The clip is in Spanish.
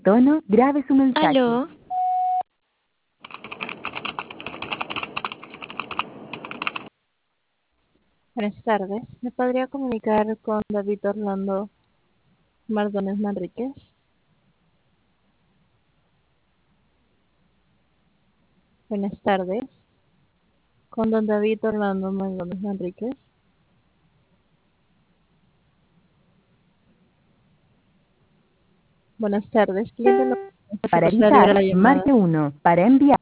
tono, grabe su mensaje. Aló, Buenas tardes. ¿Me podría comunicar con David Orlando Mardones Manríquez? Buenas tardes. Con don David Orlando Mardones Manríquez. Buenas tardes. Cliente no Para proceder a editar, la llamada. marque 1. Para enviar.